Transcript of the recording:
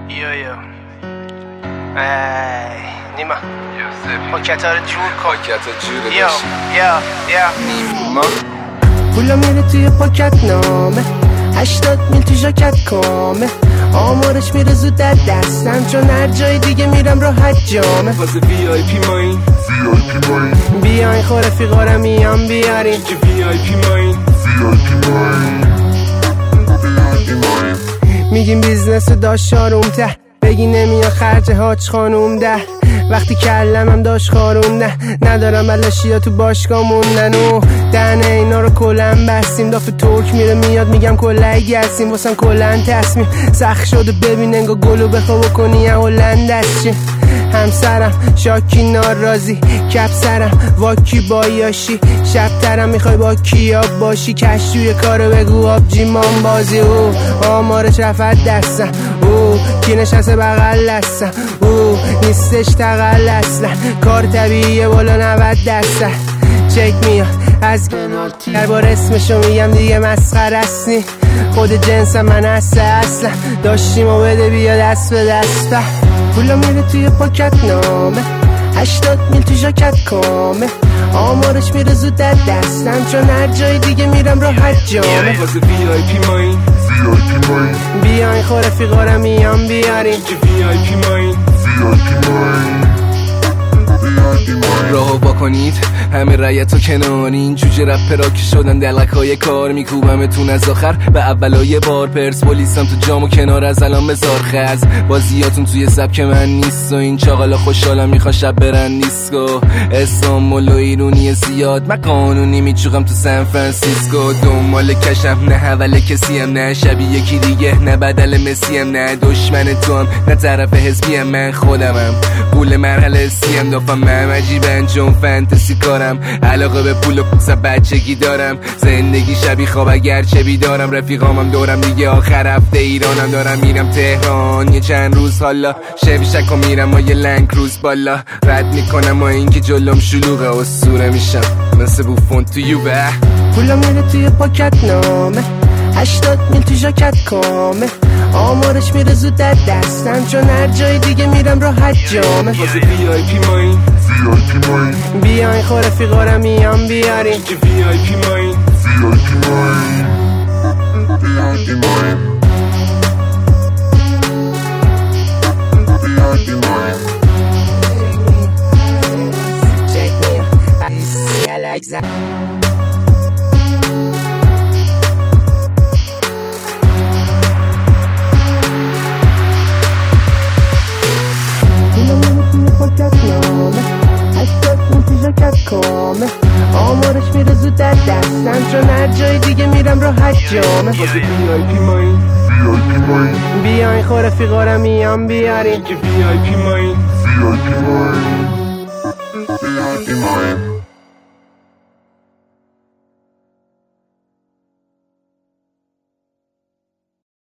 یا نیما پاکت ها رو جور کن. پاکت جوره یا نیما پولا میره توی پاکت نامه 80 میل تو ژاکت کامه آمارش میره زود در دستم چون هر جای دیگه میرم راحت جامه واسه VIP ماین بیاین خور رفیقا میام بیارین VIP ماین میگیم بیزنس داشت شاروم ته بگی نمیاد خرج حاج خانوم ده وقتی کلمم داشت خاروندن ندارم بلاشیا تو باشگاه موندن و دهنه اینا رو کلن بستیم دافه ترک میره میاد میگم کلهی گستیم واسم کلن تصمیم سخت شده ببین انگا گلو بخوا بکنی هلند است چی همسرم شاکی ناراضی کپ سرم واکی بایاشی شب ترم میخوای با کیا باشی کش توی کارو بگو آبجی مان بازی او آمارش رفت دستم او کی نشسته بغل دستم او نیستش تقل اصلا کار طبیعیه بالا 90 درصد چک میاد از هر بار اسمشو میگم دیگه مسخره اسنی خود جنسم من اصلا داشتیم و بده بیا دست به دست پولا میره توی پاکت نامه 80 میل تو ژاکت کامه آمارش میره زود در دستم چون هر جای دیگه میرم راحت جامه واسه VIP ماین بیاین خور رفیقا میام بیارین VIP ماین راهو با کنید همه رایت و کنارین جوجه رپرا که شدن دلک های کار میکوبمتون از آخر به اولای بار پرسپولیسم تو جام و کنار از الان بزار خز بازیاتون توی سبک من نیست و این چاقالا خوشحالم میخوا شب برن دیسکو استانبول و ایرونی زیاد من قانونی میچوقم تو سن فرانسیسکو دنبال کشم نه حول کسیم نه شبیه یکی دیگه نه بدل مسیم نه دشمن تو هم نه طرف حزبیم من خودمم پول مرحله سیم دافم من عجیبن چون فانتزی کارم علاقه به پول و پوسا بچگی دارم زندگی شبی خواب اگرچه بیدارم رفیقامم دورم دیگه آخر هفته ایرانم دارم میرم تهران یه چند روز حالا شک و میرم و یه لنگ روز بالا رد میکنم و اینکه جلوم شلوغه اسطوره میشم مثل بوفون تو یوبه پولا میره توی پاکت نامه 80 میل تو ژاکت کامه آمارش میره زود در دستم چون هر جای دیگه میرم راحت جامه واسه VIP ماین بیاین خور رفیقا میام بیارین VIP ماین Check me out. I like that. آمارش میره زود در دستم چون هر جای دیگه میرم راحت جامه واسه VIP ماین بیاین خور رفیقا میام بیارین VIP ماین